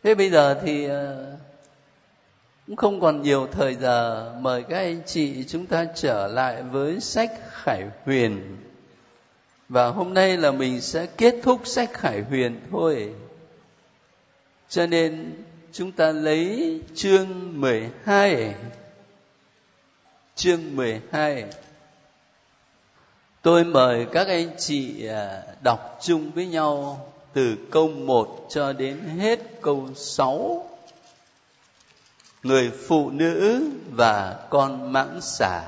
Thế bây giờ thì cũng không còn nhiều thời giờ, mời các anh chị chúng ta trở lại với sách Khải Huyền. Và hôm nay là mình sẽ kết thúc sách Khải Huyền thôi. Cho nên chúng ta lấy chương 12. Chương 12. Tôi mời các anh chị đọc chung với nhau từ câu 1 cho đến hết câu 6. Người phụ nữ và con mãng xà.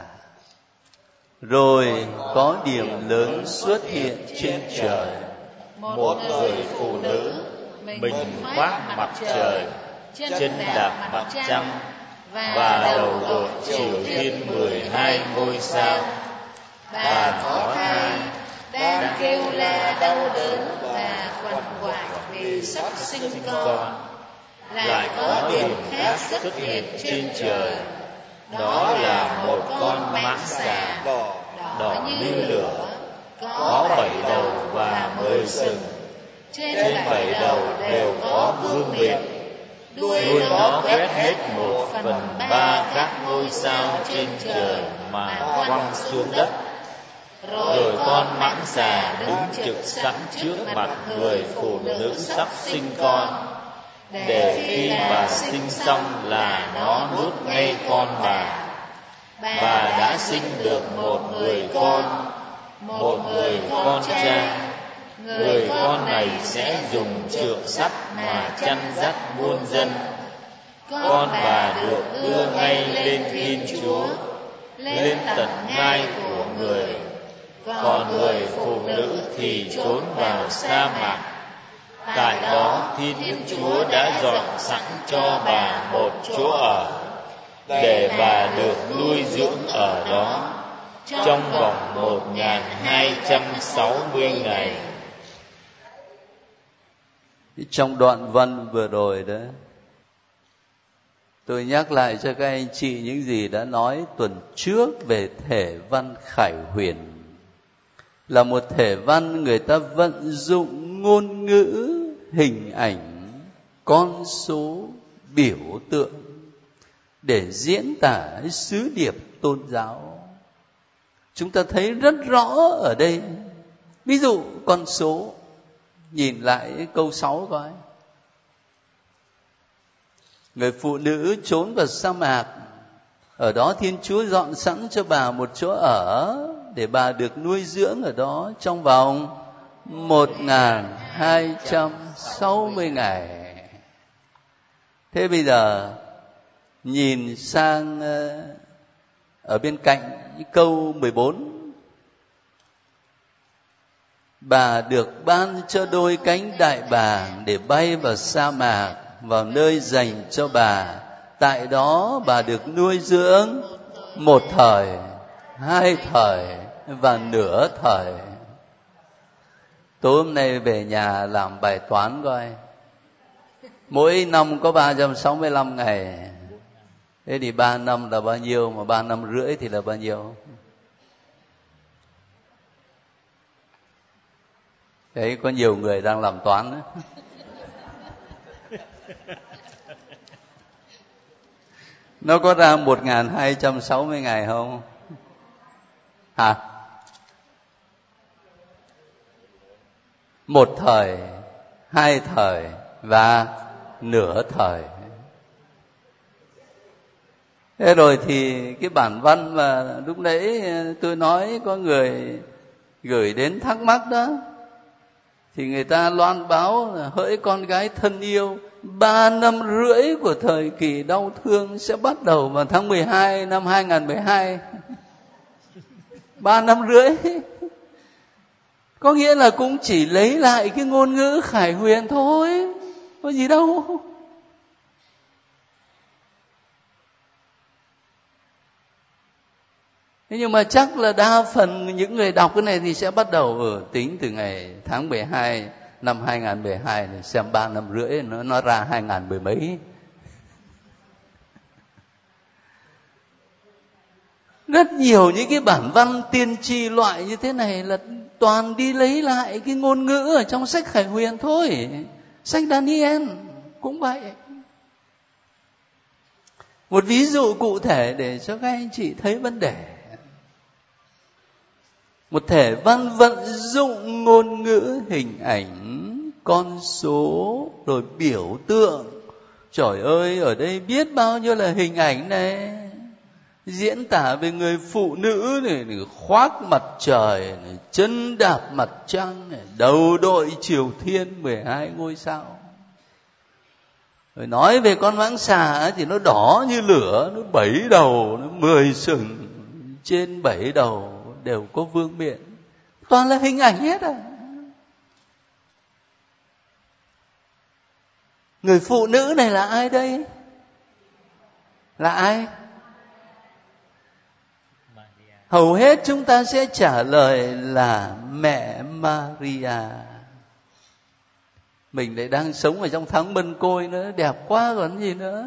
Rồi có điểm lớn xuất hiện trên trời. Một người phụ nữ, mình khoác mặt trời, chân đạp mặt trăng, và đầu đội chiều thiên 12 ngôi sao. Bà có thai, đang kêu la đau đớn và quằn quại vì sắp sinh con. Lại có điểm khác xuất hiện trên trời, đó là một con mãng xà đỏ như lửa, có 7 đầu và 10 sừng. Trên 7 đầu đều có vương miện. Đuôi nó quét hết 1/3 các ngôi sao trên trời mà quăng xuống đất. Rồi con mãng xà đứng trực sẵn trước mặt người phụ nữ sắp sinh con, để khi bà sinh xong là nó nuốt ngay con bà. Bà đã sinh được một người con trai. Người con này sẽ dùng trượng sắt mà chăn dắt muôn dân. Con bà được đưa ngay lên Thiên Chúa, lên tận ngai của người. Còn người phụ nữ thì trốn vào sa mạc. Tại đó Thiên Chúa đã dọn sẵn cho bà một chỗ ở, để bà được nuôi dưỡng ở đó trong vòng 1260 ngày. Trong đoạn văn vừa rồi đó, tôi nhắc lại cho các anh chị những gì đã nói tuần trước về thể văn Khải Huyền. Là một thể văn người ta vận dụng ngôn ngữ, hình ảnh, con số, biểu tượng để diễn tả sứ điệp tôn giáo. Chúng ta thấy rất rõ ở đây. Ví dụ con số, nhìn lại câu 6 coi. Người phụ nữ trốn vào sa mạc, ở đó Thiên Chúa dọn sẵn cho bà một chỗ ở, để bà được nuôi dưỡng ở đó trong vòng 1260 ngày. Thế bây giờ nhìn sang ở bên cạnh câu 14. Bà được ban cho đôi cánh đại bàng để bay vào sa mạc, vào nơi dành cho bà. Tại đó bà được nuôi dưỡng 1 thời, 2 thời và nửa thời. Tối hôm nay về nhà làm bài toán coi. Mỗi năm có 365 ngày. Thế thì 3 năm là bao nhiêu, mà 3 năm rưỡi thì là bao nhiêu? Đấy, có nhiều người đang làm toán đó. Nó có ra 1260 ngày không? Hả? 1 thời, 2 thời và nửa thời. Thế rồi thì cái bản văn mà lúc nãy tôi nói có người gửi đến thắc mắc đó, thì người ta loan báo là hỡi con gái thân yêu, 3 năm rưỡi của thời kỳ đau thương sẽ bắt đầu vào tháng 12 năm 2012. 3 năm rưỡi. Có nghĩa là cũng chỉ lấy lại cái ngôn ngữ Khải Huyền thôi, có gì đâu. Thế nhưng mà chắc là đa phần những người đọc cái này thì sẽ bắt đầu tính từ ngày tháng 12 năm 2012 này, xem 3 năm rưỡi nó ra 2010 mấy. Rất nhiều những cái bản văn tiên tri loại như thế này là toàn đi lấy lại cái ngôn ngữ ở trong sách Khải Huyền thôi, sách Daniel. cũng vậy. Một ví dụ cụ thể để cho các anh chị thấy vấn đề. Một thể văn vận dụng ngôn ngữ, hình ảnh, con số, rồi biểu tượng. Trời ơi, ở đây biết bao nhiêu là hình ảnh này. Diễn tả về người phụ nữ này, khoác mặt trời này, chân đạp mặt trăng này, đầu đội chiều thiên 12 ngôi sao. Rồi nói về con mãng xà thì nó đỏ như lửa, nó 7 đầu, nó 10 sừng, trên 7 đầu đều có vương miện. Toàn là hình ảnh hết à. Người phụ nữ này là ai đây? Là ai? Hầu hết chúng ta sẽ trả lời là mẹ Maria. Mình lại đang sống ở trong tháng Mân Côi nữa, đẹp quá còn gì nữa.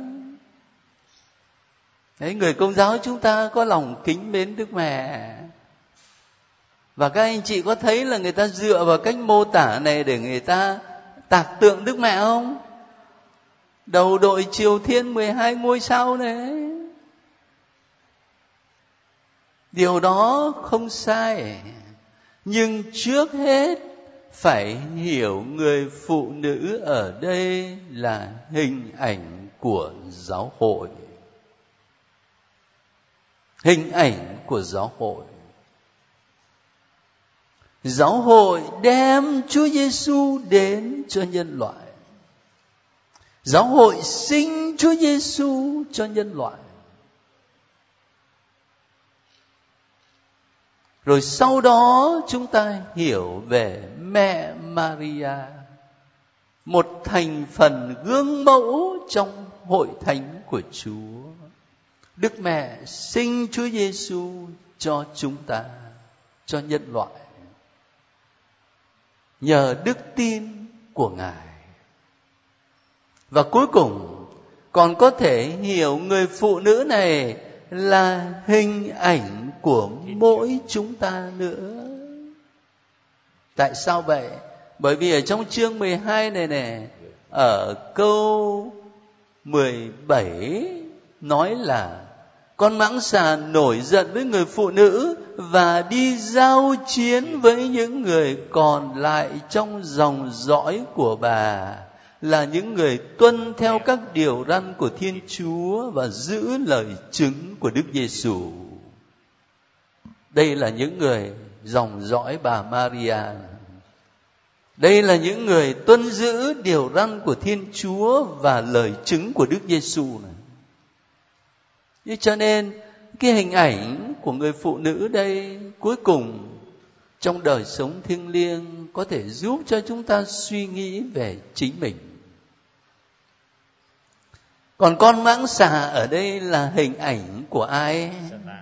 Đấy, người Công giáo chúng ta có lòng kính mến Đức Mẹ. Và các anh chị có thấy là người ta dựa vào cách mô tả này để người ta tạc tượng Đức Mẹ không? Đầu đội chiều thiên 12 ngôi sao này. Điều đó không sai. Nhưng trước hết phải hiểu người phụ nữ ở đây là hình ảnh của giáo hội. Hình ảnh của giáo hội. Giáo hội đem Chúa Giêsu đến cho nhân loại. Giáo hội sinh Chúa Giêsu cho nhân loại. Rồi sau đó chúng ta hiểu về mẹ Maria, một thành phần gương mẫu trong hội thánh của Chúa. Đức Mẹ sinh Chúa Giêsu cho chúng ta, cho nhân loại, nhờ đức tin của Ngài. Và cuối cùng còn có thể hiểu người phụ nữ này là hình ảnh của mỗi chúng ta nữa. Tại sao vậy? Bởi vì ở trong chương 12 này ở câu 17 nói là con mãng xà nổi giận với người phụ nữ và đi giao chiến với những người còn lại trong dòng dõi của bà, là những người tuân theo các điều răn của Thiên Chúa và giữ lời chứng của Đức Giêsu. Đây là những người dòng dõi bà Maria. Đây là những người tuân giữ điều răn của Thiên Chúa và lời chứng của Đức Giêsu này. Thế cho nên cái hình ảnh của người phụ nữ đây cuối cùng trong đời sống thiêng liêng có thể giúp cho chúng ta suy nghĩ về chính mình. Còn con mãng xà ở đây là hình ảnh của ai?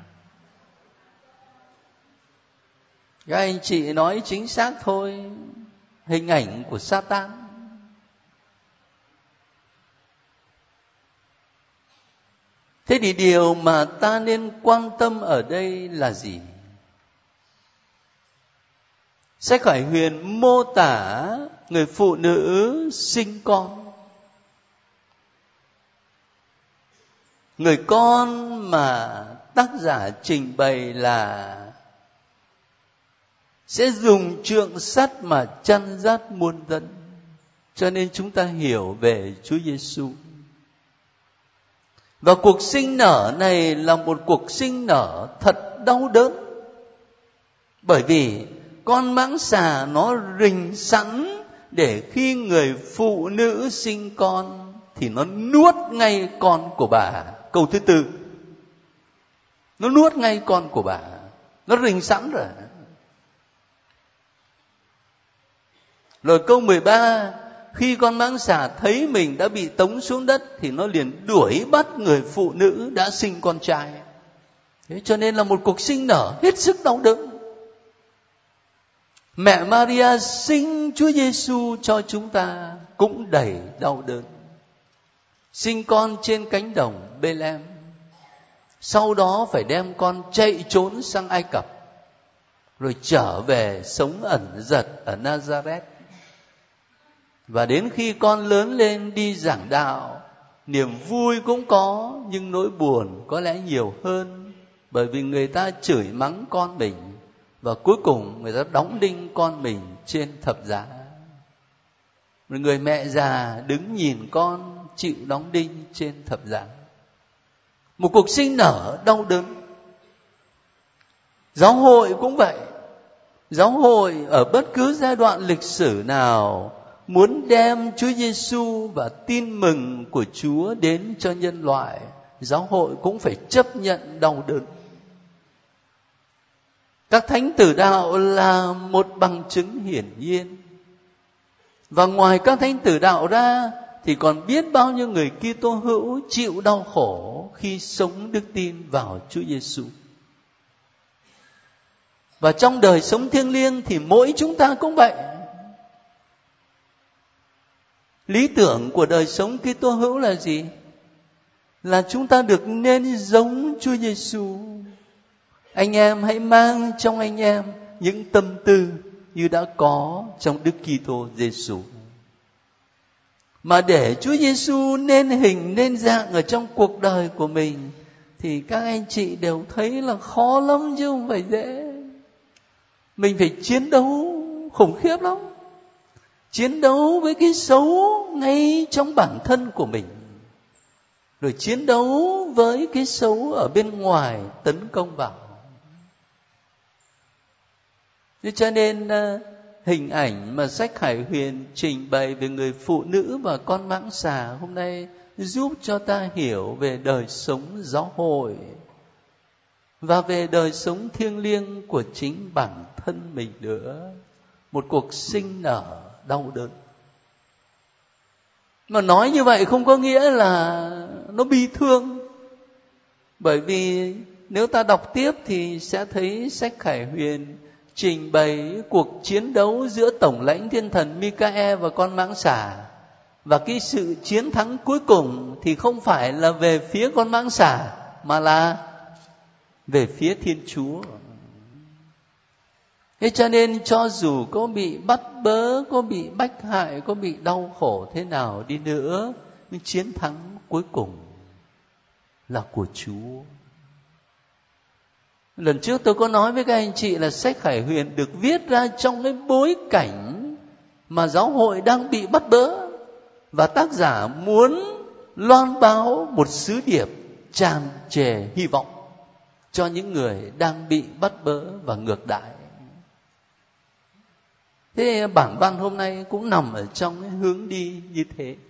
Các anh chị nói chính xác thôi. Hình ảnh của Satan. Thế thì điều mà ta nên quan tâm ở đây là gì? Sách Khải Huyền mô tả người phụ nữ sinh con. Người con mà tác giả trình bày là sẽ dùng trượng sắt mà chăn dắt muôn dân. Cho nên chúng ta hiểu về Chúa Giêsu. Và cuộc sinh nở này là một cuộc sinh nở thật đau đớn. Bởi vì con mãng xà nó rình sẵn để khi người phụ nữ sinh con thì nó nuốt ngay con của bà. Câu thứ 4, nó nuốt ngay con của bà. Nó rình sẵn rồi. Rồi câu 13, khi con mãng xà thấy mình đã bị tống xuống đất thì nó liền đuổi bắt người phụ nữ đã sinh con trai. Thế cho nên là một cuộc sinh nở hết sức đau đớn. Mẹ Maria sinh Chúa Giêsu cho chúng ta cũng đầy đau đớn. Sinh con trên cánh đồng Bethlehem, sau đó phải đem con chạy trốn sang Ai Cập, rồi trở về sống ẩn dật ở Nazareth. Và đến khi con lớn lên đi giảng đạo, niềm vui cũng có, nhưng nỗi buồn có lẽ nhiều hơn. Bởi vì người ta chửi mắng con mình, và cuối cùng người ta đóng đinh con mình trên thập giá. Một người mẹ già đứng nhìn con chịu đóng đinh trên thập giá. Một cuộc sinh nở đau đớn. Giáo hội cũng vậy. Giáo hội ở bất cứ giai đoạn lịch sử nào muốn đem Chúa Giêsu và tin mừng của Chúa đến cho nhân loại, giáo hội cũng phải chấp nhận đau đớn. Các thánh tử đạo là một bằng chứng hiển nhiên. Và ngoài các thánh tử đạo ra thì còn biết bao nhiêu người Kitô hữu chịu đau khổ khi sống đức tin vào Chúa Giêsu. Và trong đời sống thiêng liêng thì mỗi chúng ta cũng vậy. Lý tưởng của đời sống Kitô hữu là gì? Là chúng ta được nên giống Chúa Giêsu. Anh em hãy mang trong anh em những tâm tư như đã có trong Đức Kitô Giêsu. Mà để Chúa Giêsu nên hình nên dạng ở trong cuộc đời của mình thì các anh chị đều thấy là khó lắm chứ không phải dễ. Mình phải chiến đấu khủng khiếp lắm. Chiến đấu với cái xấu ngay trong bản thân của mình, rồi chiến đấu với cái xấu ở bên ngoài tấn công vào. Thế cho nên hình ảnh mà sách Khải Huyền trình bày về người phụ nữ và con mãng xà hôm nay giúp cho ta hiểu về đời sống giáo hội và về đời sống thiêng liêng của chính bản thân mình nữa. Một cuộc sinh nở đau đớn. Mà nói như vậy không có nghĩa là nó bi thương. Bởi vì nếu ta đọc tiếp thì sẽ thấy sách Khải Huyền trình bày cuộc chiến đấu giữa tổng lãnh thiên thần Mica-e và con mãng xà. Và cái sự chiến thắng cuối cùng thì không phải là về phía con mãng xà, mà là về phía Thiên Chúa. Thế cho nên cho dù có bị bắt bớ, có bị bách hại, có bị đau khổ thế nào đi nữa, nhưng chiến thắng cuối cùng là của Chúa. Lần trước tôi có nói với các anh chị là sách Khải Huyền được viết ra trong cái bối cảnh mà giáo hội đang bị bắt bớ, và tác giả muốn loan báo một sứ điệp tràn trề hy vọng cho những người đang bị bắt bớ và ngược đãi. Thế bản văn hôm nay cũng nằm ở trong cái hướng đi như thế.